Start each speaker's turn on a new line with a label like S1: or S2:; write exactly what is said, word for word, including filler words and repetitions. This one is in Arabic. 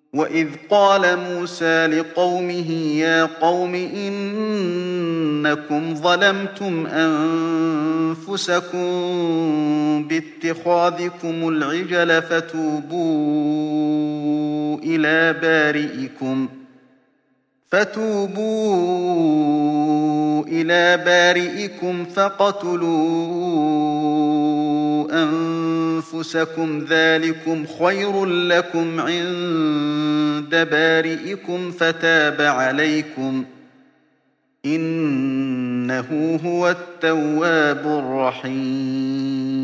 S1: وإذ قال موسى لقومه يا قوم إنكم ظلمتم أنفسكم باتخاذكم العجل فتوبوا إلى بارئكم فتوبوا إلى بارئكم فاقتلوا أنفسكم ذلكم خير لكم عند بارئكم فتاب عليكم إنه هو التواب الرحيم